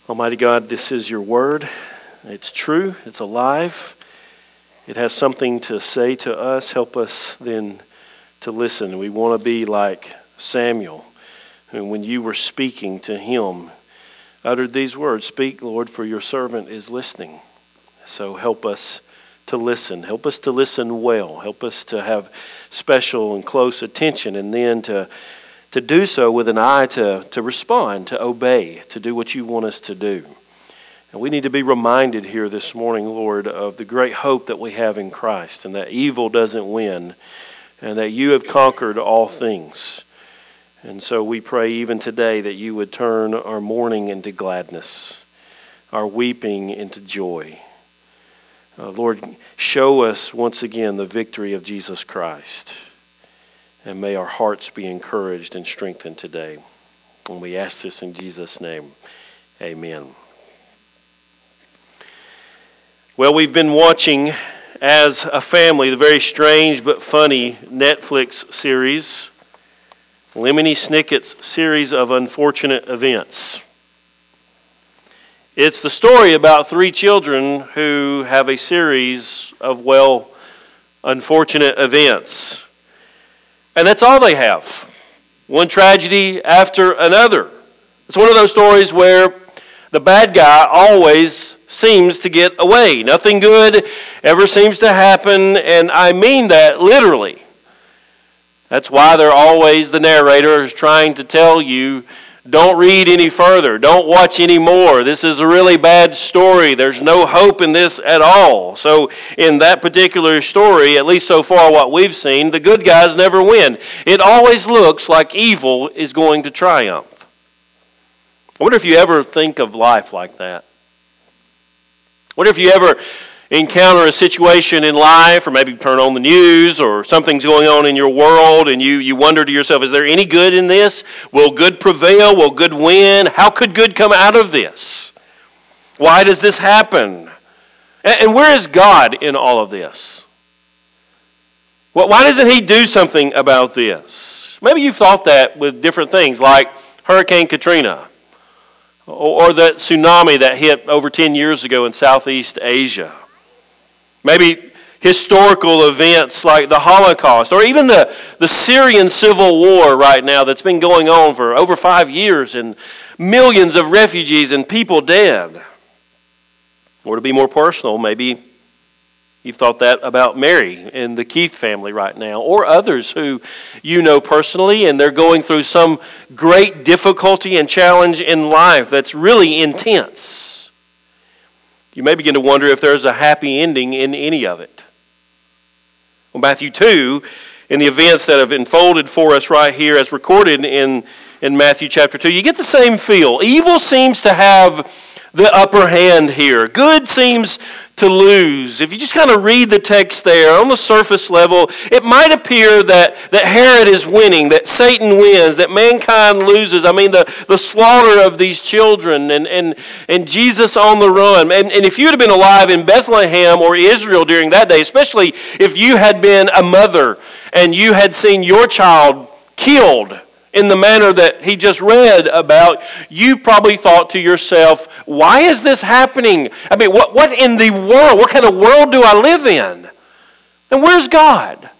Almighty God, this is your word. It's true. It's alive. It has something to say to us. Help us then to listen. We want to be like Samuel, who when you were speaking to him, uttered these words, "Speak, Lord, for your servant is listening." So help us to listen. Help us to listen well. Help us to have special and close attention, and then to do so with an eye to respond, to obey, to do what you want us to do. And we need to be reminded here this morning, Lord, of the great hope that we have in Christ, and that evil doesn't win, and that you have conquered all things. And so we pray even today that you would turn our mourning into gladness, our weeping into joy. Lord, show us once again the victory of Jesus Christ. And may our hearts be encouraged and strengthened today. And we ask this in Jesus' name. Amen. Well, we've been watching as a family the very strange but funny Netflix series, Lemony Snicket's Series of Unfortunate Events. It's the story about three children who have a series of, unfortunate events. And that's all they have. One tragedy after another. It's one of those stories where the bad guy always seems to get away. Nothing good ever seems to happen, and I mean that literally. That's why they're always, the narrator is trying to tell you, don't read any further, don't watch any more. This is a really bad story. There's no hope in this at all. So in that particular story, at least so far what we've seen, the good guys never win. It always looks like evil is going to triumph. I wonder if you ever think of life like that. I wonder if you ever encounter a situation in life, or maybe turn on the news, or something's going on in your world, and you wonder to yourself, is there any good in this? Will good prevail? Will good win? How could good come out of this? Why does this happen? And where is God in all of this? Why doesn't he do something about this? Maybe you've thought that with different things, like Hurricane Katrina, or that tsunami that hit over 10 years ago in Southeast Asia. Maybe historical events like the Holocaust, or even the Syrian civil war right now that's been going on for over 5 years, and millions of refugees and people dead. Or to be more personal, maybe you've thought that about Mary and the Keith family right now, or others who you know personally, and they're going through some great difficulty and challenge in life that's really intense. You may begin to wonder if there's a happy ending in any of it. Well, Matthew 2, in the events that have unfolded for us right here as recorded in Matthew chapter 2, you get the same feel. Evil seems to have the upper hand here. Good seems to lose. If you just kind of read the text there, on the surface level, it might appear that Herod is winning, that Satan wins, that mankind loses. I mean, the slaughter of these children and Jesus on the run. And if you had been alive in Bethlehem or Israel during that day, especially if you had been a mother and you had seen your child killed in the manner that he just read about, you probably thought to yourself, why is this happening? I mean, what in the world? What kind of world do I live in? And where's God?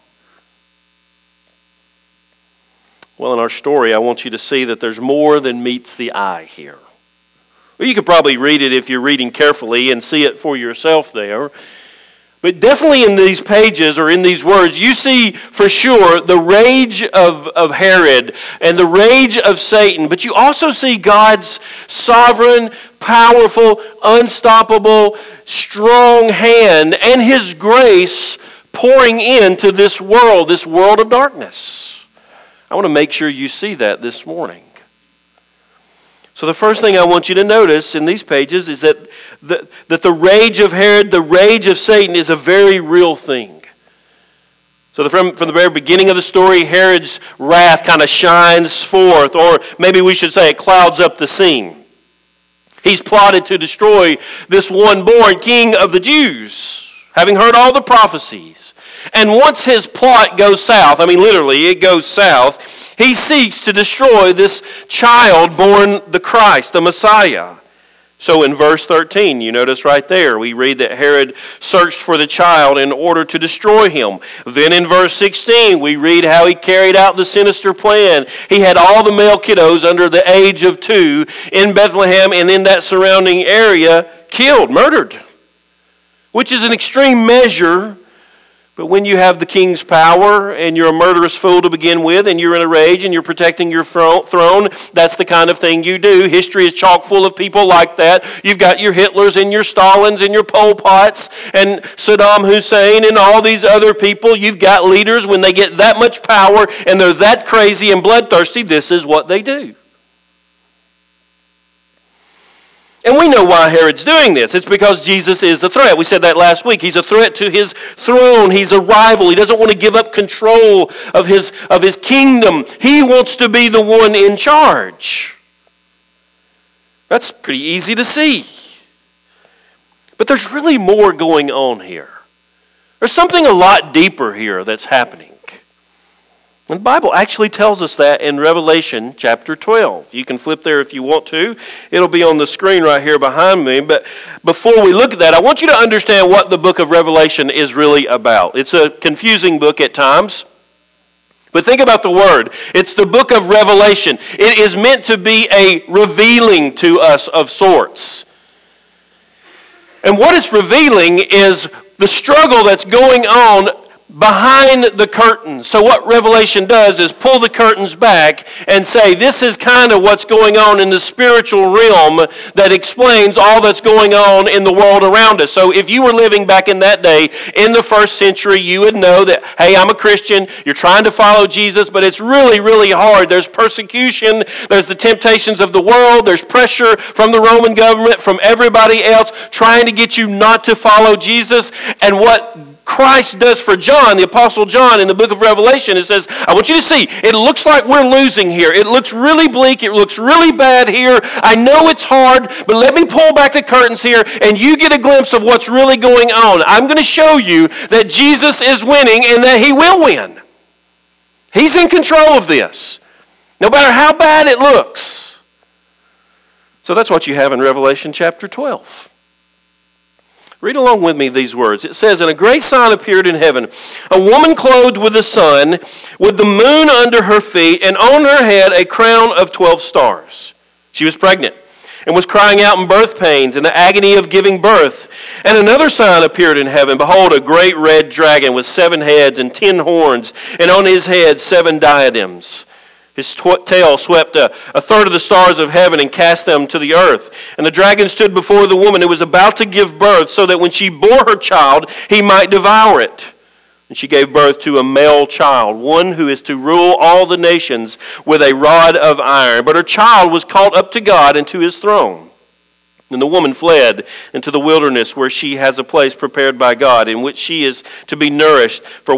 Well, in our story, I want you to see that there's more than meets the eye here. Well, you could probably read it if you're reading carefully and see it for yourself there. But definitely in these pages, or in these words, you see for sure the rage of Herod and the rage of Satan. But you also see God's sovereign, powerful, unstoppable, strong hand and his grace pouring into this world of darkness. I want to make sure you see that this morning. So the first thing I want you to notice in these pages is that the rage of Herod, the rage of Satan is a very real thing. So from the very beginning of the story, Herod's wrath kind of shines forth, or maybe we should say it clouds up the scene. He's plotted to destroy this one-born king of the Jews, having heard all the prophecies. And once his plot goes south, I mean literally it goes south, he seeks to destroy this child born the Christ, the Messiah. So in verse 13, you notice right there, we read that Herod searched for the child in order to destroy him. Then in verse 16, we read how he carried out the sinister plan. He had all the male kiddos under the age of 2 in Bethlehem and in that surrounding area killed, murdered, which is an extreme measure. But when you have the king's power and you're a murderous fool to begin with and you're in a rage and you're protecting your throne, that's the kind of thing you do. History is chock full of people like that. You've got your Hitlers and your Stalins and your Pol Pots and Saddam Hussein and all these other people. You've got leaders, when they get that much power and they're that crazy and bloodthirsty, this is what they do. And we know why Herod's doing this. It's because Jesus is a threat. We said that last week. He's a threat to his throne. He's a rival. He doesn't want to give up control of his kingdom. He wants to be the one in charge. That's pretty easy to see. But there's really more going on here. There's something a lot deeper here that's happening. And the Bible actually tells us that in Revelation chapter 12. You can flip there if you want to. It'll be on the screen right here behind me. But before we look at that, I want you to understand what the book of Revelation is really about. It's a confusing book at times. But think about the word. It's the book of Revelation. It is meant to be a revealing to us of sorts. And what it's revealing is the struggle that's going on behind the curtain. So what Revelation does is pull the curtains back and say, this is kind of what's going on in the spiritual realm that explains all that's going on in the world around us. So if you were living back in that day, in the first century, you would know that, hey, I'm a Christian, you're trying to follow Jesus, but it's really, really hard. There's persecution, there's the temptations of the world, there's pressure from the Roman government, from everybody else, trying to get you not to follow Jesus. And what Christ does for John, the Apostle John, in the book of Revelation, it says, I want you to see, it looks like we're losing here. It looks really bleak. It looks really bad here. I know it's hard, but let me pull back the curtains here, and you get a glimpse of what's really going on. I'm going to show you that Jesus is winning and that he will win. He's in control of this, no matter how bad it looks. So that's what you have in Revelation chapter 12. Read along with me these words. It says, and a great sign appeared in heaven, a woman clothed with the sun, with the moon under her feet, and on her head a crown of 12 stars. She was pregnant and was crying out in birth pains and the agony of giving birth. And another sign appeared in heaven. Behold, a great red dragon with 7 heads and 10 horns, and on his head 7 diadems. His tail swept a third of the stars of heaven and cast them to the earth. And the dragon stood before the woman who was about to give birth, so that when she bore her child, he might devour it. And she gave birth to a male child, one who is to rule all the nations with a rod of iron. But her child was caught up to God and to his throne. And the woman fled into the wilderness, where she has a place prepared by God, in which she is to be nourished for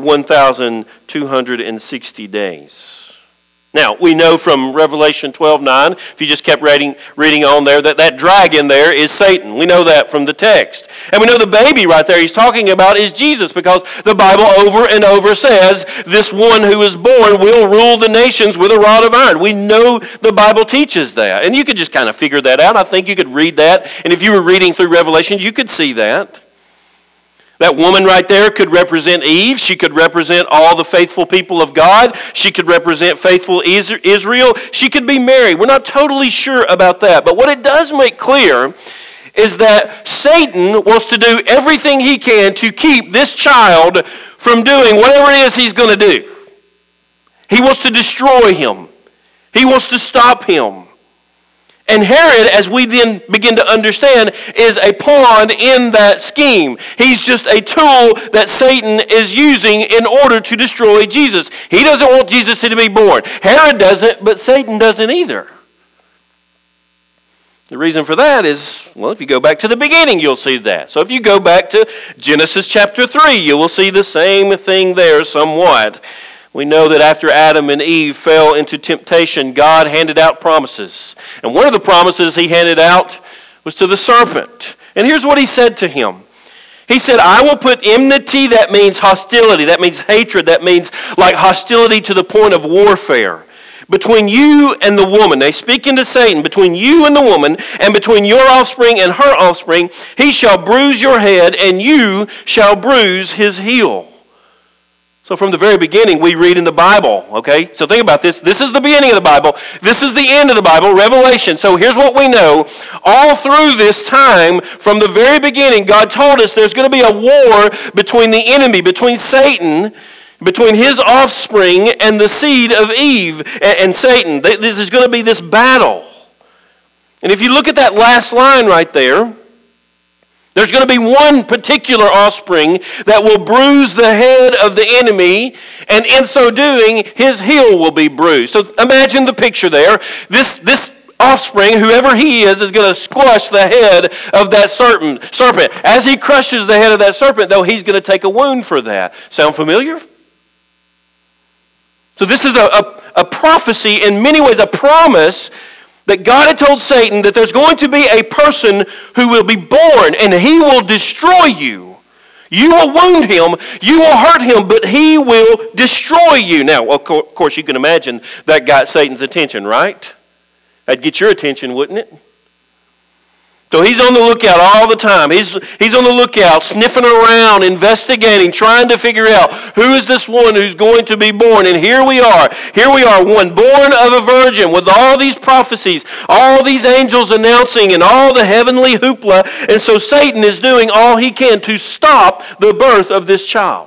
1,260 days. Now, we know from Revelation 12:9, if you just kept reading on there, that dragon there is Satan. We know that from the text. And we know the baby right there he's talking about is Jesus, because the Bible over and over says this one who is born will rule the nations with a rod of iron. We know the Bible teaches that. And you could just kind of figure that out. I think you could read that. And if you were reading through Revelation, you could see that. That woman right there could represent Eve. She could represent all the faithful people of God. She could represent faithful Israel. She could be Mary. We're not totally sure about that. But what it does make clear is that Satan wants to do everything he can to keep this child from doing whatever it is he's going to do. He wants to destroy him. He wants to stop him. And Herod, as we then begin to understand, is a pawn in that scheme. He's just a tool that Satan is using in order to destroy Jesus. He doesn't want Jesus to be born. Herod doesn't, but Satan doesn't either. The reason for that is, well, if you go back to the beginning, you'll see that. So if you go back to Genesis chapter 3, you will see the same thing there somewhat. We know that after Adam and Eve fell into temptation, God handed out promises. And one of the promises he handed out was to the serpent. And here's what he said to him. He said, I will put enmity, that means hostility, that means hatred, that means like hostility to the point of warfare, between you and the woman. They speak into Satan, between you and the woman, and between your offspring and her offspring, he shall bruise your head, and you shall bruise his heel. So from the very beginning, we read in the Bible, okay? So think about this. This is the beginning of the Bible. This is the end of the Bible, Revelation. So here's what we know. All through this time, from the very beginning, God told us there's going to be a war between the enemy, between Satan, between his offspring and the seed of Eve and Satan. There's going to be this battle. And if you look at that last line right there, there's going to be one particular offspring that will bruise the head of the enemy, and in so doing, his heel will be bruised. So imagine the picture there. This offspring, whoever he is going to squash the head of that serpent. As he crushes the head of that serpent, though, he's going to take a wound for that. Sound familiar? So this is a prophecy, in many ways a promise, that God had told Satan that there's going to be a person who will be born and he will destroy you. You will wound him, you will hurt him, but he will destroy you. Now, of course, you can imagine that got Satan's attention, right? That'd get your attention, wouldn't it? So he's on the lookout all the time. He's on the lookout, sniffing around, investigating, trying to figure out who is this one who's going to be born. And here we are, one born of a virgin with all these prophecies, all these angels announcing, and all the heavenly hoopla. And so Satan is doing all he can to stop the birth of this child.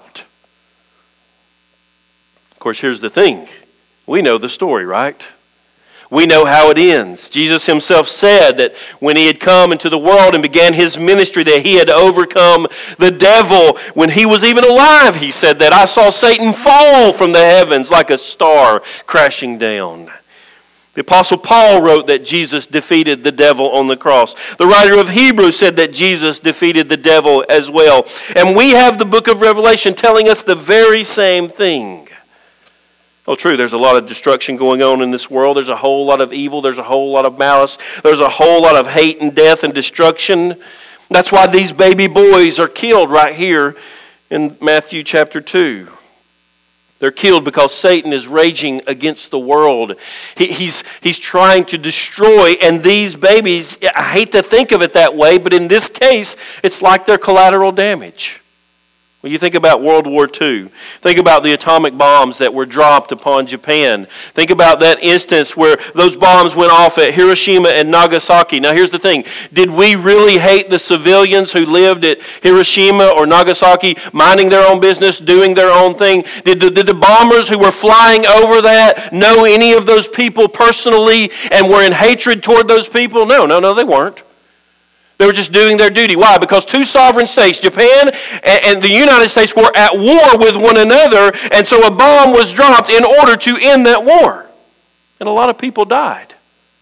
Of course, here's the thing. We know the story, right? We know how it ends. Jesus himself said that when he had come into the world and began his ministry, that he had overcome the devil. When he was even alive, he said that, I saw Satan fall from the heavens like a star crashing down. The Apostle Paul wrote that Jesus defeated the devil on the cross. The writer of Hebrews said that Jesus defeated the devil as well. And we have the book of Revelation telling us the very same thing. Oh, true, there's a lot of destruction going on in this world. There's a whole lot of evil. There's a whole lot of malice. There's a whole lot of hate and death and destruction. That's why these baby boys are killed right here in Matthew chapter 2. They're killed because Satan is raging against the world. He's trying to destroy, and these babies, I hate to think of it that way, but in this case, it's like they're collateral damage. When you think about World War II, think about the atomic bombs that were dropped upon Japan. Think about that instance where those bombs went off at Hiroshima and Nagasaki. Now here's the thing. Did we really hate the civilians who lived at Hiroshima or Nagasaki, minding their own business, doing their own thing? Did the bombers who were flying over that know any of those people personally and were in hatred toward those people? No, they weren't. They were just doing their duty. Why? Because two sovereign states, Japan and the United States, were at war with one another, and so a bomb was dropped in order to end that war. And a lot of people died.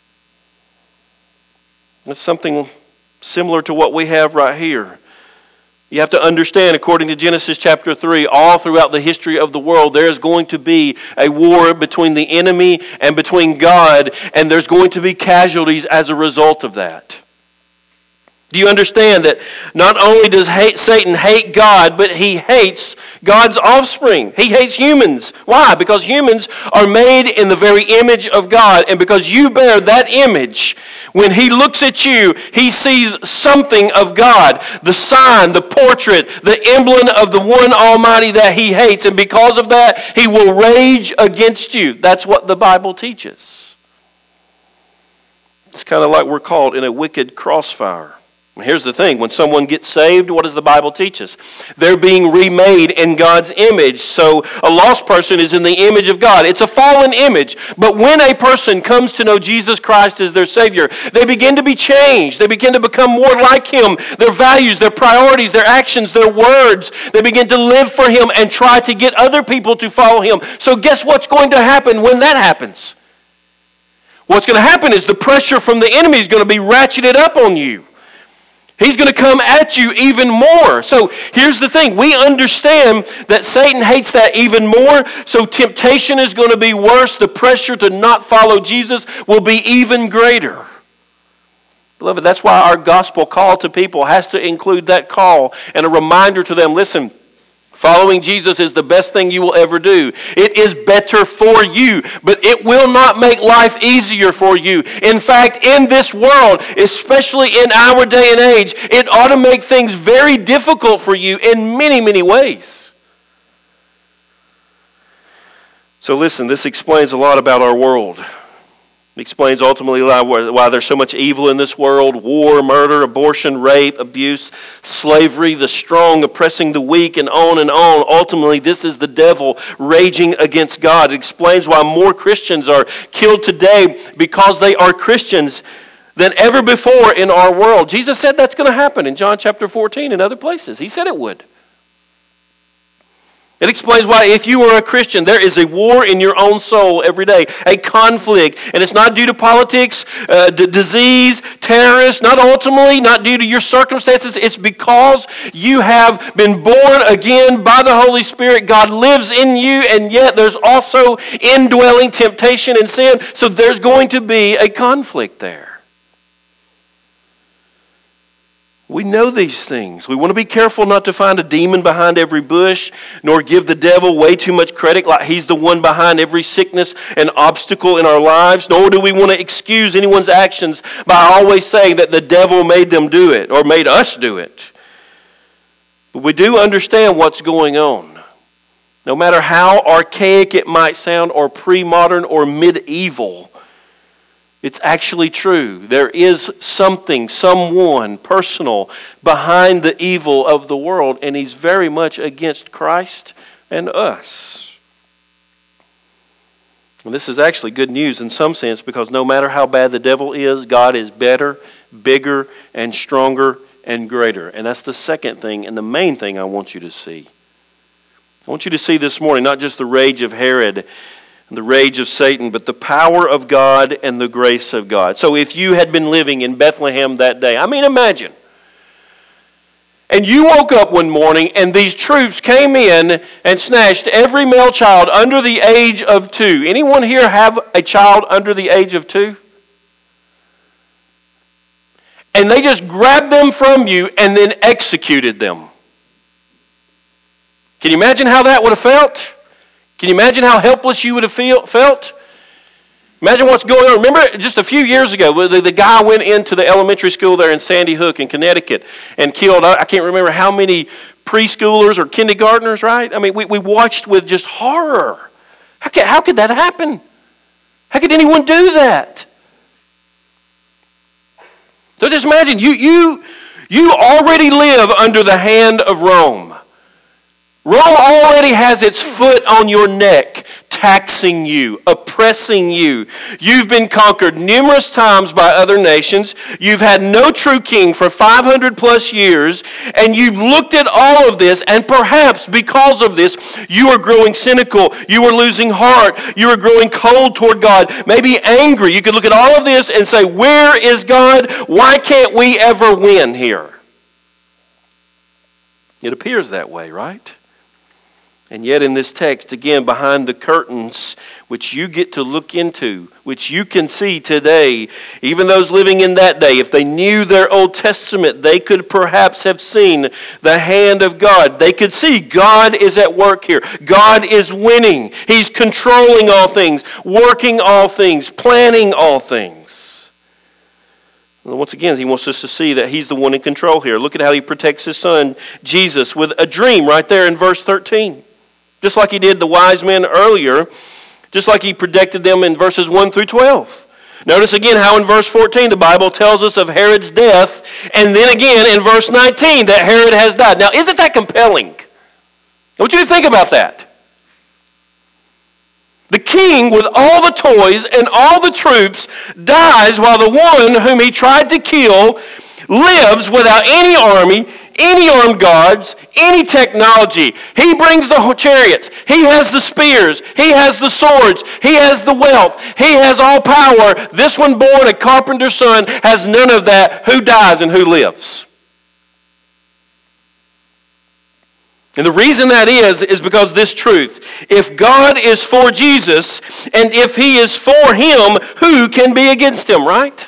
That's something similar to what we have right here. You have to understand, according to Genesis chapter 3, all throughout the history of the world, there is going to be a war between the enemy and between God, and there's going to be casualties as a result of that. Do you understand that not only does Satan hate God, but he hates God's offspring. He hates humans. Why? Because humans are made in the very image of God, and because you bear that image, when he looks at you, he sees something of God, the sign, the portrait, the emblem of the one Almighty that he hates, and because of that, he will rage against you. That's what the Bible teaches. It's kind of like we're caught in a wicked crossfire. Here's the thing. When someone gets saved, what does the Bible teach us? They're being remade in God's image. So a lost person is in the image of God. It's a fallen image. But when a person comes to know Jesus Christ as their Savior, they begin to be changed. They begin to become more like Him. Their values, their priorities, their actions, their words. They begin to live for Him and try to get other people to follow Him. So guess what's going to happen when that happens? What's going to happen is the pressure from the enemy is going to be ratcheted up on you. He's going to come at you even more. So here's the thing. We understand that Satan hates that even more. So temptation is going to be worse. The pressure to not follow Jesus will be even greater. Beloved, that's why our gospel call to people has to include that call and a reminder to them, listen, Following Jesus is the best thing you will ever do. It is better for you, but it will not make life easier for you. In fact, in this world, especially in our day and age, it ought to make things very difficult for you in many, many ways. So listen, this explains a lot about our world. It explains ultimately why there's so much evil in this world: war, murder, abortion, rape, abuse, slavery, the strong oppressing the weak, and on and on. Ultimately, this is the devil raging against God. It explains why more Christians are killed today because they are Christians than ever before in our world. Jesus said that's going to happen in John chapter 14 and other places. He said it would. It explains why, if you are a Christian, there is a war in your own soul every day, a conflict. And it's not due to politics, disease, terrorists, not due to your circumstances. It's because you have been born again by the Holy Spirit. God lives in you, and yet there's also indwelling temptation and sin. So there's going to be a conflict there. We know these things. We want to be careful not to find a demon behind every bush, nor give the devil way too much credit, like he's the one behind every sickness and obstacle in our lives. Nor do we want to excuse anyone's actions by always saying that the devil made them do it or made us do it. But we do understand what's going on. No matter how archaic it might sound, or pre-modern or medieval, it's actually true. There is something, someone personal behind the evil of the world, and he's very much against Christ and us. And this is actually good news in some sense, because no matter how bad the devil is, God is better, bigger, and stronger and greater. And that's the second thing and the main thing I want you to see. I want you to see this morning not just the rage of Herod, the rage of Satan, but the power of God and the grace of God. So if you had been living in Bethlehem that day, imagine. And you woke up one morning and these troops came in and snatched every male child under the age of 2. Anyone here have a child under the age of 2? And they just grabbed them from you and then executed them. Can you imagine how that would have felt? Can you imagine how helpless you would have felt? Imagine what's going on. Remember just a few years ago, the guy went into the elementary school there in Sandy Hook in Connecticut and killed, I can't remember how many preschoolers or kindergartners, right? We watched with just horror. How could that happen? How could anyone do that? So just imagine, you already live under the hand of Rome. Rome already has its foot on your neck, taxing you, oppressing you. You've been conquered numerous times by other nations. You've had no true king for 500 plus years, and you've looked at all of this, and perhaps because of this, you are growing cynical. You are losing heart. You are growing cold toward God, maybe angry. You could look at all of this and say, where is God? Why can't we ever win here? It appears that way, right? And yet in this text, again, behind the curtains, which you get to look into, which you can see today, even those living in that day, if they knew their Old Testament, they could perhaps have seen the hand of God. They could see God is at work here. God is winning. He's controlling all things, working all things, planning all things. And once again, he wants us to see that he's the one in control here. Look at how he protects his son, Jesus, with a dream right there in verse 13. Just like he did the wise men earlier, just like he protected them in verses 1 through 12. Notice again how in verse 14 the Bible tells us of Herod's death, and then again in verse 19 that Herod has died. Now, isn't that compelling? I want you to think about that. The king with all the toys and all the troops dies while the one whom he tried to kill lives without any army, any armed guards, any technology. He brings the chariots. He has the spears. He has the swords. He has the wealth. He has all power. This one, born a carpenter's son, has none of that. Who dies and who lives? And the reason that is because this truth. If God is for Jesus, and if he is for him, who can be against him, right?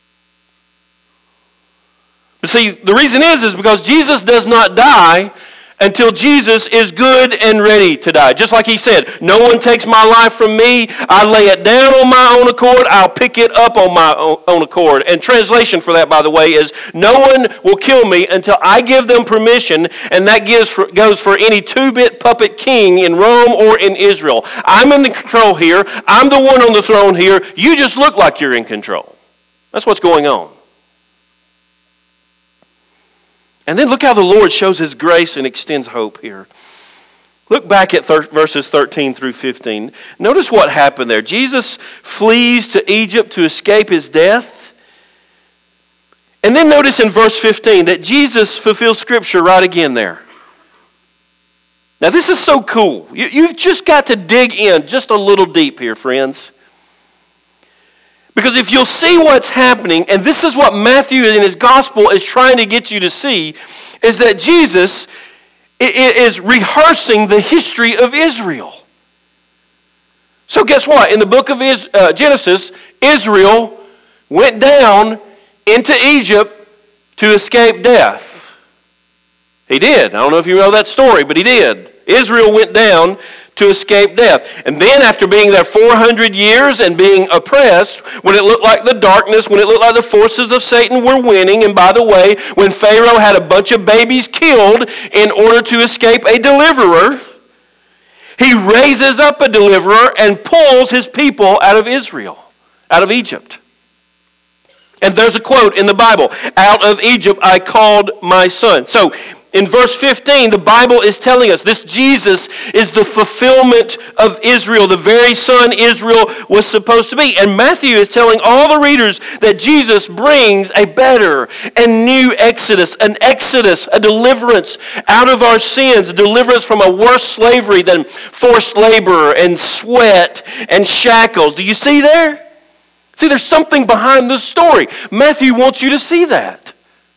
But see, the reason is because Jesus does not die until Jesus is good and ready to die. Just like he said, no one takes my life from me. I lay it down on my own accord. I'll pick it up on my own accord. And translation for that, by the way, is no one will kill me until I give them permission, and that goes for any two-bit puppet king in Rome or in Israel. I'm in the control here. I'm the one on the throne here. You just look like you're in control. That's what's going on. And then look how the Lord shows his grace and extends hope here. Look back at verses 13 through 15. Notice what happened there. Jesus flees to Egypt to escape his death. And then notice in verse 15 that Jesus fulfills Scripture right again there. Now this is so cool. You've just got to dig in just a little deep here, friends. Because if you'll see what's happening, and this is what Matthew in his gospel is trying to get you to see, is that Jesus is rehearsing the history of Israel. So guess what? In the book of Genesis, Israel went down into Egypt to escape death. He did. I don't know if you know that story, but he did. Israel went down to escape death. And then after being there 400 years and being oppressed, when it looked like the darkness, when it looked like the forces of Satan were winning, and by the way, when Pharaoh had a bunch of babies killed in order to escape a deliverer, he raises up a deliverer and pulls his people out of Israel, out of Egypt. And there's a quote in the Bible, "Out of Egypt I called my son." So in verse 15, the Bible is telling us this Jesus is the fulfillment of Israel, the very son Israel was supposed to be. And Matthew is telling all the readers that Jesus brings a better and new exodus, a deliverance out of our sins, a deliverance from a worse slavery than forced labor and sweat and shackles. Do you see there? See, there's something behind this story. Matthew wants you to see that.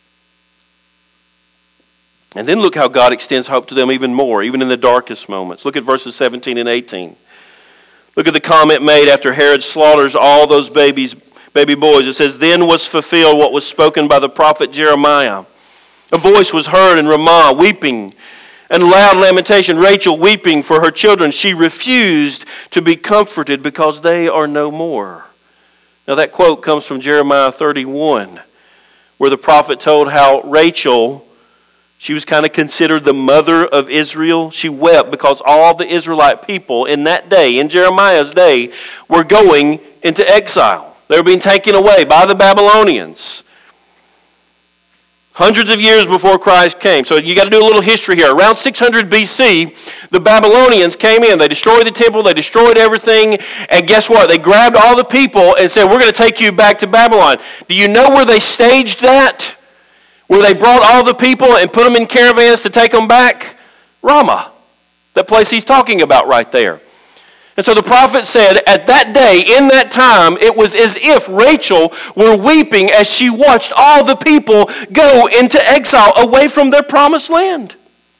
And then look how God extends hope to them even more, even in the darkest moments. Look at verses 17 and 18. Look at the comment made after Herod slaughters all those baby boys. It says, "Then was fulfilled what was spoken by the prophet Jeremiah. A voice was heard in Ramah, weeping, and loud lamentation, Rachel weeping for her children. She refused to be comforted because they are no more." Now that quote comes from Jeremiah 31, where the prophet told how Rachel, she was kind of considered the mother of Israel. She wept because all the Israelite people in that day, in Jeremiah's day, were going into exile. They were being taken away by the Babylonians. Hundreds of years before Christ came. So you got to do a little history here. Around 600 BC, the Babylonians came in. They destroyed the temple. They destroyed everything. And guess what? They grabbed all the people and said, "We're going to take you back to Babylon." Do you know where they staged that? Where they brought all the people and put them in caravans to take them back? Ramah. That place he's talking about right there. And so the prophet said, at that day, in that time, it was as if Rachel were weeping as she watched all the people go into exile away from their promised land.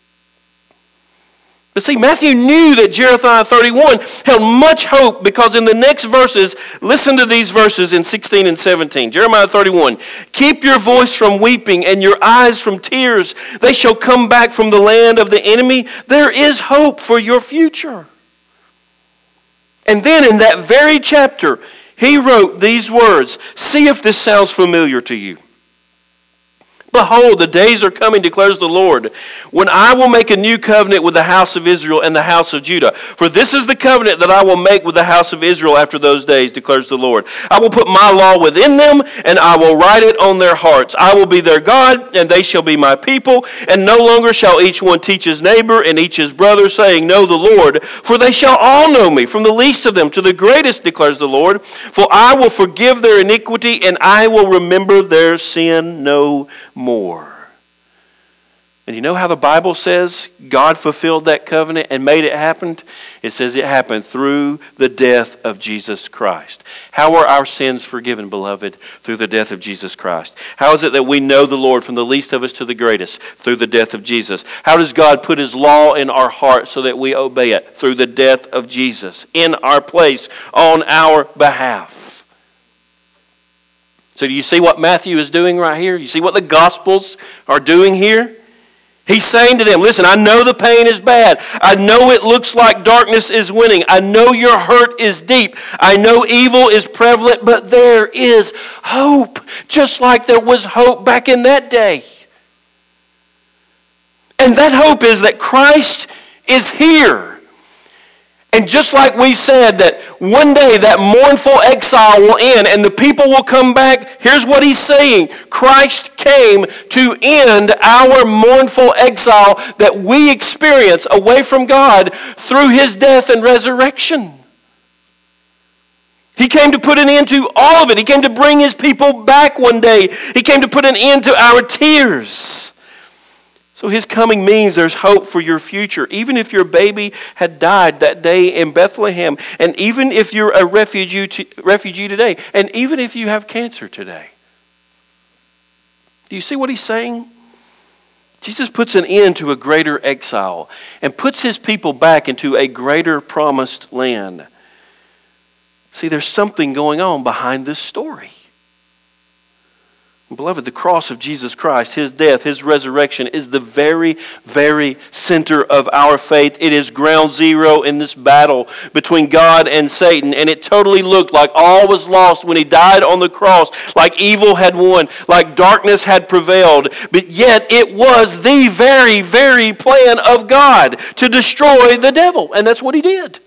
But see, Matthew knew that Jeremiah 31 held much hope because in the next verses, listen to these verses in 16 and 17. Jeremiah 31, "Keep your voice from weeping and your eyes from tears. They shall come back from the land of the enemy. There is hope for your future." And then in that very chapter, he wrote these words. See if this sounds familiar to you. "Behold, the days are coming, declares the Lord, when I will make a new covenant with the house of Israel and the house of Judah. For this is the covenant that I will make with the house of Israel after those days, declares the Lord. I will put my law within them, and I will write it on their hearts. I will be their God, and they shall be my people. And no longer shall each one teach his neighbor and each his brother, saying, Know the Lord. For they shall all know me, from the least of them to the greatest, declares the Lord. For I will forgive their iniquity, and I will remember their sin no more." And you know how the Bible says God fulfilled that covenant and made it happen? It says it happened through the death of Jesus Christ. How are our sins forgiven, beloved? Through the death of Jesus Christ. How is it that we know the Lord from the least of us to the greatest? Through the death of Jesus. How does God put his law in our heart so that we obey it? Through the death of Jesus. In our place, on our behalf. So do you see what Matthew is doing right here? You see what the Gospels are doing here? He's saying to them, listen, I know the pain is bad. I know it looks like darkness is winning. I know your hurt is deep. I know evil is prevalent, but there is hope, just like there was hope back in that day. And that hope is that Christ is here. And just like we said that one day that mournful exile will end and the people will come back, here's what he's saying. Christ came to end our mournful exile that we experience away from God through his death and resurrection. He came to put an end to all of it. He came to bring his people back one day. He came to put an end to our tears. So his coming means there's hope for your future. Even if your baby had died that day in Bethlehem, and even if you're a refugee today, and even if you have cancer today. Do you see what he's saying? Jesus puts an end to a greater exile and puts his people back into a greater promised land. See, there's something going on behind this story. Beloved, the cross of Jesus Christ, his death, his resurrection is the very, very center of our faith. It is ground zero in this battle between God and Satan. And it totally looked like all was lost when he died on the cross, like evil had won, like darkness had prevailed. But yet it was the very, very plan of God to destroy the devil. And that's what he did.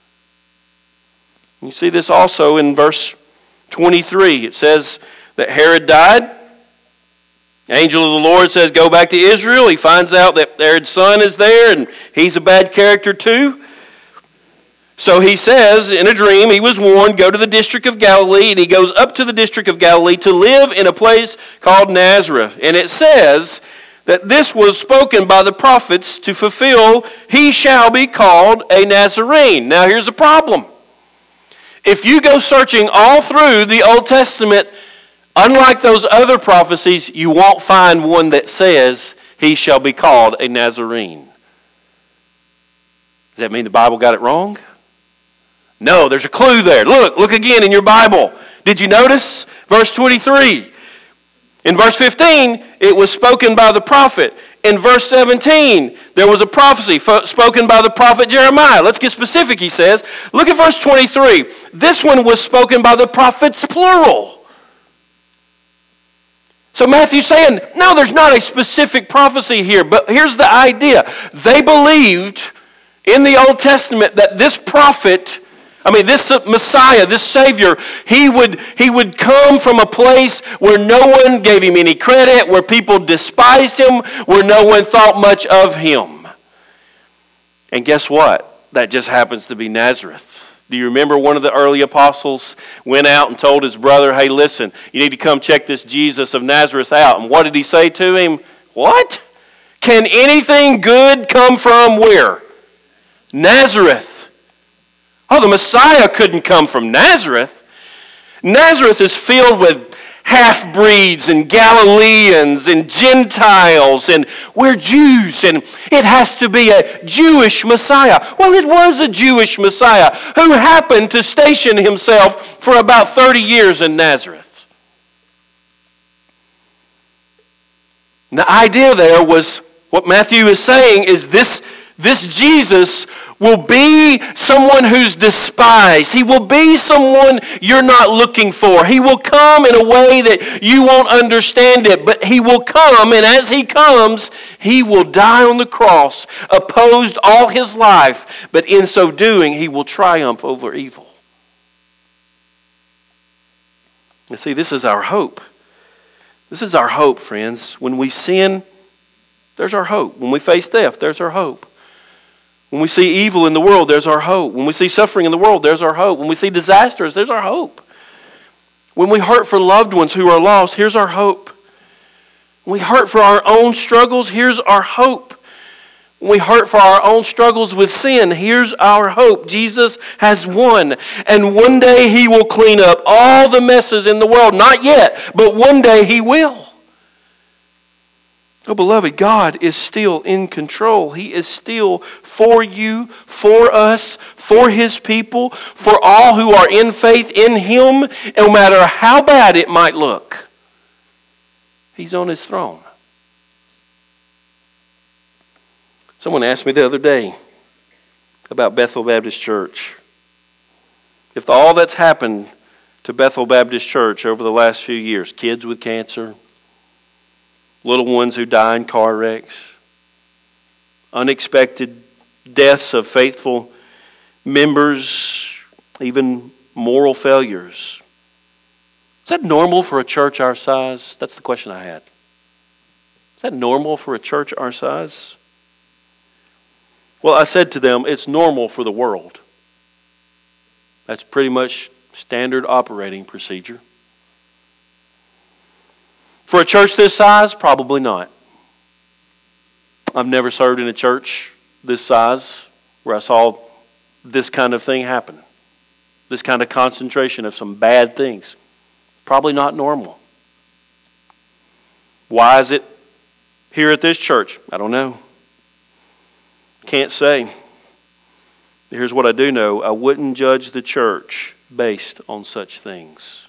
You see this also in verse 23. It says that Herod died. The angel of the Lord says, go back to Israel. He finds out that Herod's son is there, and he's a bad character too. So he says, in a dream, he was warned, go to the district of Galilee, and he goes up to the district of Galilee to live in a place called Nazareth. And it says that this was spoken by the prophets to fulfill, he shall be called a Nazarene. Now here's the problem. If you go searching all through the Old Testament, unlike those other prophecies, you won't find one that says he shall be called a Nazarene. Does that mean the Bible got it wrong? No, there's a clue there. Look again in your Bible. Did you notice? Verse 23. In verse 15, it was spoken by the prophet. In verse 17, there was a prophecy spoken by the prophet Jeremiah. Let's get specific, he says. Look at verse 23. This one was spoken by the prophets, plural. So Matthew's saying, no, there's not a specific prophecy here, but here's the idea. They believed in the Old Testament that this prophet, this Messiah, this Savior, he would come from a place where no one gave him any credit, where people despised him, where no one thought much of him. And guess what? That just happens to be Nazareth. Do you remember one of the early apostles went out and told his brother, hey, listen, you need to come check this Jesus of Nazareth out. And what did he say to him? What? Can anything good come from where? Nazareth. Oh, the Messiah couldn't come from Nazareth. Nazareth is filled with half-breeds and Galileans and Gentiles, and we're Jews, and it has to be a Jewish Messiah. Well, it was a Jewish Messiah who happened to station himself for about 30 years in Nazareth. And the idea there was, what Matthew is saying is this Jesus will be someone who's despised. He will be someone you're not looking for. He will come in a way that you won't understand it, but he will come, and as he comes, he will die on the cross, opposed all his life, but in so doing, he will triumph over evil. You see, this is our hope. This is our hope, friends. When we sin, there's our hope. When we face death, there's our hope. When we see evil in the world, there's our hope. When we see suffering in the world, there's our hope. When we see disasters, there's our hope. When we hurt for loved ones who are lost, here's our hope. When we hurt for our own struggles, here's our hope. When we hurt for our own struggles with sin, here's our hope. Jesus has won. And one day he will clean up all the messes in the world. Not yet, but one day he will. Oh, beloved, God is still in control. He is still for you, for us, for his people, for all who are in faith in him, no matter how bad it might look. He's on his throne. Someone asked me the other day about Bethel Baptist Church. If all that's happened to Bethel Baptist Church over the last few years, kids with cancer, little ones who die in car wrecks, unexpected deaths of faithful members, even moral failures. Is that normal for a church our size? That's the question I had. Is that normal for a church our size? Well, I said to them, it's normal for the world. That's pretty much standard operating procedure. For a church this size, probably not. I've never served in a church this size where I saw this kind of thing happen. This kind of concentration of some bad things. Probably not normal. Why is it here at this church? I don't know. Can't say. Here's what I do know. I wouldn't judge the church based on such things.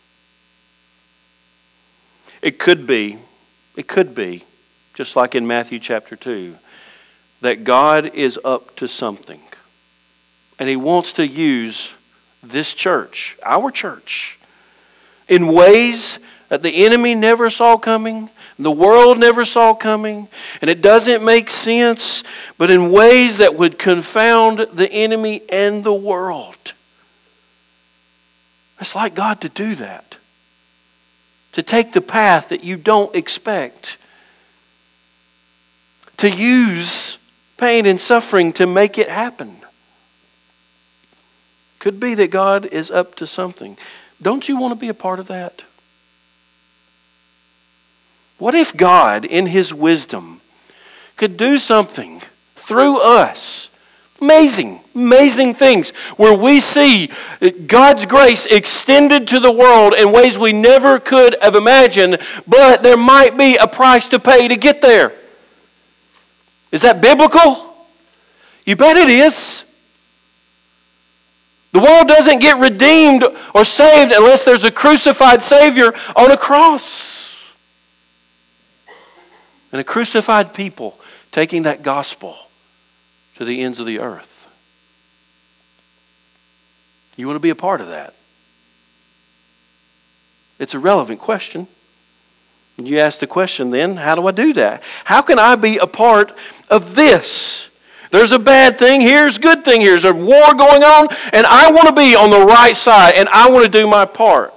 It could be, just like in Matthew chapter 2, that God is up to something. And He wants to use this church, our church, in ways that the enemy never saw coming, the world never saw coming, and it doesn't make sense, but in ways that would confound the enemy and the world. It's like God to do that. To take the path that you don't expect. To use pain and suffering to make it happen. Could be that God is up to something. Don't you want to be a part of that? What if God, in His wisdom, could do something through us? Amazing things where we see God's grace extended to the world in ways we never could have imagined, but there might be a price to pay to get there. Is that biblical? You bet it is. The world doesn't get redeemed or saved unless there's a crucified Savior on a cross. And a crucified people taking that gospel to the ends of the earth. You want to be a part of that? It's a relevant question. And you ask the question then, how do I do that? How can I be a part of this? There's a bad thing, here's a good thing, here's a war going on, and I want to be on the right side, and I want to do my part.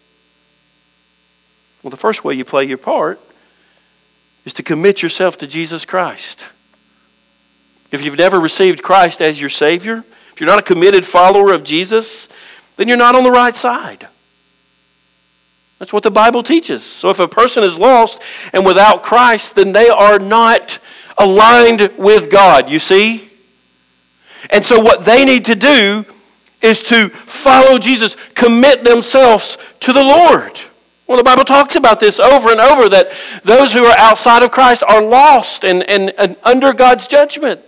Well, the first way you play your part is to commit yourself to Jesus Christ. If you've never received Christ as your Savior, if you're not a committed follower of Jesus, then you're not on the right side. That's what the Bible teaches. So if a person is lost and without Christ, then they are not aligned with God, you see? And so what they need to do is to follow Jesus, commit themselves to the Lord. Well, the Bible talks about this over and over, that those who are outside of Christ are lost and under God's judgment.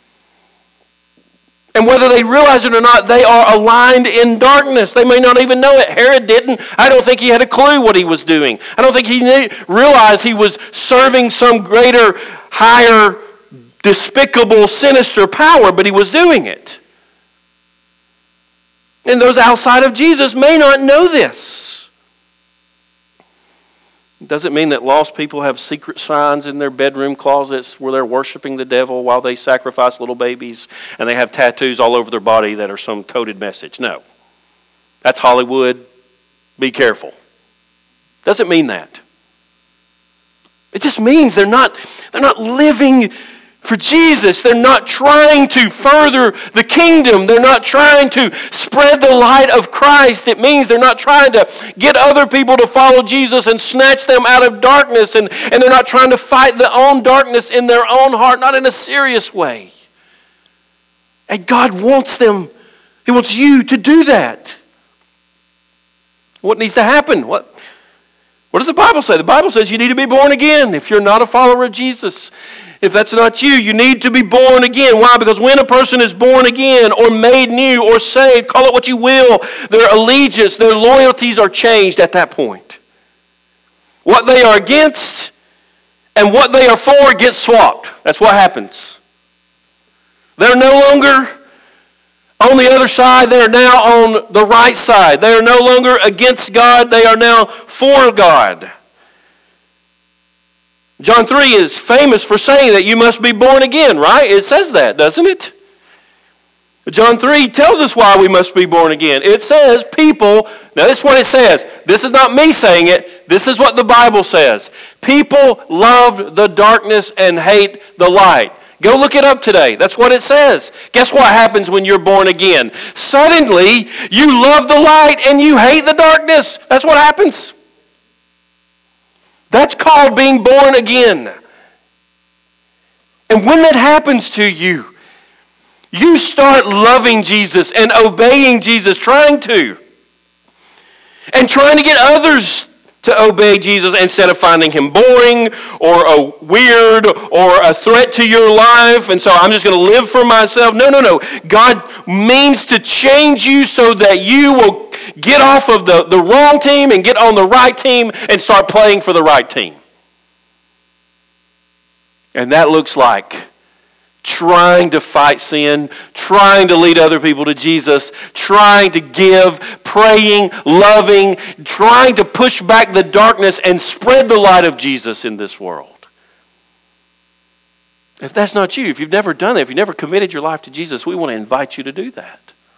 And whether they realize it or not, they are aligned in darkness. They may not even know it. Herod didn't. I don't think he had a clue what he was doing. I don't think he realized he was serving some greater, higher, despicable, sinister power, but he was doing it. And those outside of Jesus may not know this. It doesn't mean that lost people have secret signs in their bedroom closets where they're worshiping the devil while they sacrifice little babies and they have tattoos all over their body that are some coded message. No. That's Hollywood. Be careful. Doesn't mean that. It just means they're not living for Jesus. They're not trying to further the kingdom. They're not trying to spread the light of Christ. It means they're not trying to get other people to follow Jesus and snatch them out of darkness. And they're not trying to fight their own darkness in their own heart, not in a serious way. And God wants them. He wants you to do that. What needs to happen? What does the Bible say? The Bible says you need to be born again. If you're not a follower of Jesus, if that's not you, you need to be born again. Why? Because when a person is born again or made new or saved, call it what you will, their allegiance, their loyalties are changed at that point. What they are against and what they are for gets swapped. That's what happens. They're no longer on the other side. They are now on the right side. They are no longer against God. They are now for God. John 3 is famous for saying that you must be born again, right? It says that, doesn't it? John 3 tells us why we must be born again. It says people, now this is what it says. This is not me saying it. This is what the Bible says. People loved the darkness and hate the light. Go look it up today. That's what it says. Guess what happens when you're born again? Suddenly, you love the light and you hate the darkness. That's what happens. That's called being born again. And when that happens to you, you start loving Jesus and obeying Jesus, trying to get others to obey Jesus instead of finding him boring or a weird or a threat to your life. And so I'm just going to live for myself. No. God means to change you so that you will get off of the wrong team and get on the right team and start playing for the right team. And that looks like trying to fight sin, trying to lead other people to Jesus, trying to give, praying, loving, trying to push back the darkness and spread the light of Jesus in this world. If that's not you, if you've never done that, if you've never committed your life to Jesus, we want to invite you to do that.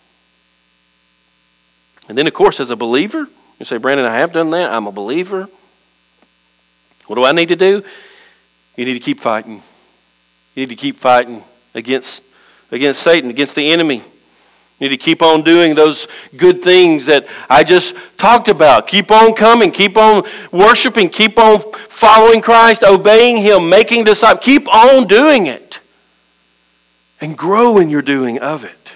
And then, of course, as a believer, you say, Brandon, I have done that. I'm a believer. What do I need to do? You need to keep fighting. You need to keep fighting against Satan, against the enemy. You need to keep on doing those good things that I just talked about. Keep on coming. Keep on worshiping. Keep on following Christ, obeying him, making disciples. Keep on doing it. And grow in your doing of it.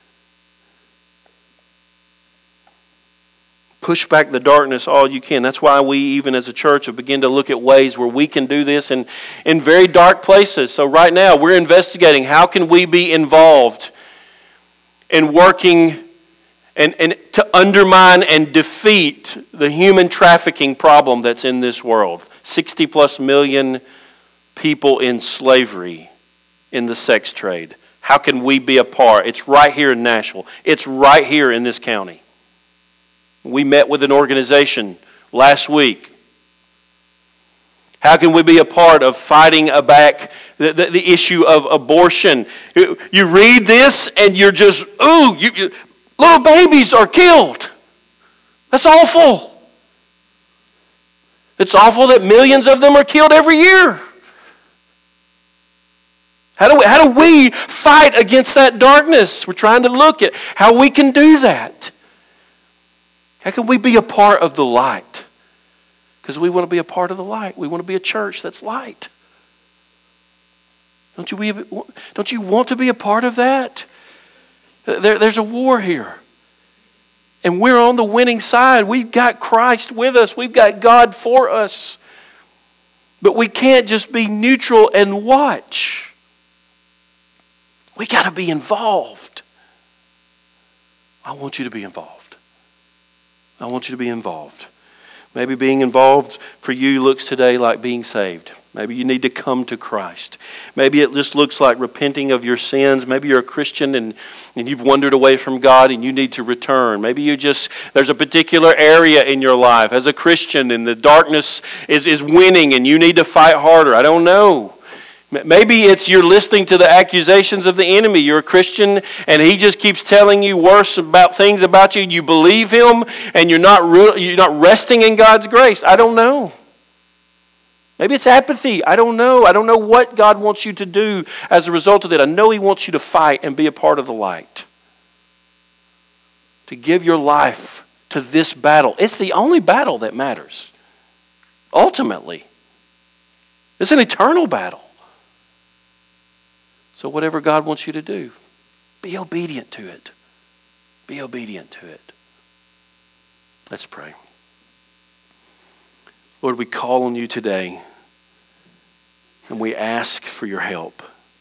Push back the darkness all you can. That's why we, even as a church, have begun to look at ways where we can do this in very dark places. So right now, we're investigating how can we be involved in working and to undermine and defeat the human trafficking problem that's in this world. 60 plus million people in slavery in the sex trade. How can we be a part? It's right here in Nashville. It's right here in this county. We met with an organization last week. How can we be a part of fighting back the issue of abortion? You read this and you're just, little babies are killed. That's awful. It's awful that millions of them are killed every year. How do we fight against that darkness? We're trying to look at how we can do that. How can we be a part of the light? Because we want to be a part of the light. We want to be a church that's light. Don't you want to be a part of that? There's a war here. And we're on the winning side. We've got Christ with us. We've got God for us. But we can't just be neutral and watch. We got to be involved. I want you to be involved. I want you to be involved. Maybe being involved for you looks today like being saved. Maybe you need to come to Christ. Maybe it just looks like repenting of your sins. Maybe you're a Christian and you've wandered away from God and you need to return. Maybe there's a particular area in your life as a Christian and the darkness is winning and you need to fight harder. I don't know. Maybe it's you're listening to the accusations of the enemy. You're a Christian and he just keeps telling you worse about things about you. You believe him and you're not resting in God's grace. I don't know. Maybe it's apathy. I don't know. I don't know what God wants you to do as a result of that. I know he wants you to fight and be a part of the light. To give your life to this battle. It's the only battle that matters. Ultimately. It's an eternal battle. So whatever God wants you to do, be obedient to it. Be obedient to it. Let's pray. Lord, we call on you today and we ask for your help.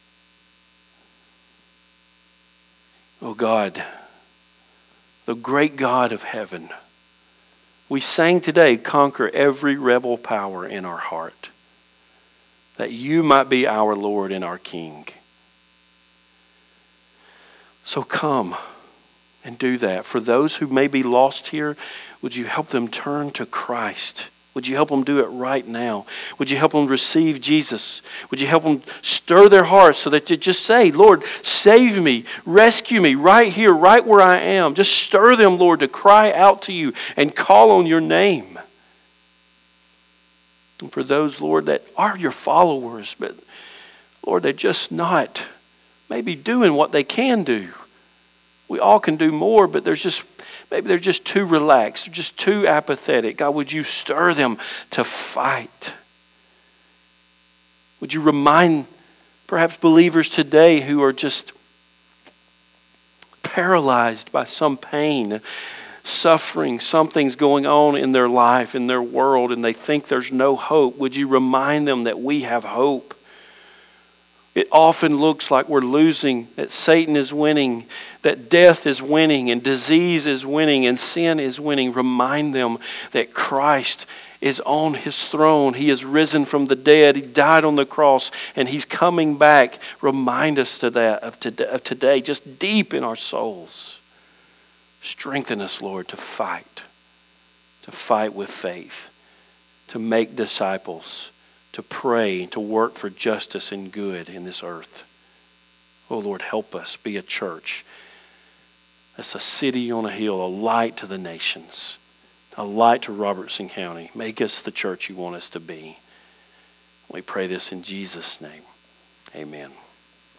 Oh God, the great God of heaven, we sang today, conquer every rebel power in our heart, that you might be our Lord and our King. So come and do that. For those who may be lost here, would you help them turn to Christ? Would you help them do it right now? Would you help them receive Jesus? Would you help them stir their hearts so that they just say, Lord, save me, rescue me right here, right where I am. Just stir them, Lord, to cry out to you and call on your name. And for those, Lord, that are your followers, but Lord, they're just not maybe doing what they can do. We all can do more, but maybe they're just too relaxed, just too apathetic. God, would you stir them to fight? Would you remind perhaps believers today who are just paralyzed by some pain, suffering, something's going on in their life, in their world, and they think there's no hope. Would you remind them that we have hope? It often looks like we're losing, that Satan is winning, that death is winning, and disease is winning, and sin is winning. Remind them that Christ is on his throne. He is risen from the dead. He died on the cross, and he's coming back. Remind us of today, just deep in our souls. Strengthen us, Lord, to fight with faith, to make disciples, to pray, to work for justice and good in this earth. Oh Lord, help us be a church that's a city on a hill, a light to the nations, a light to Robertson County. Make us the church you want us to be. We pray this in Jesus' name. Amen.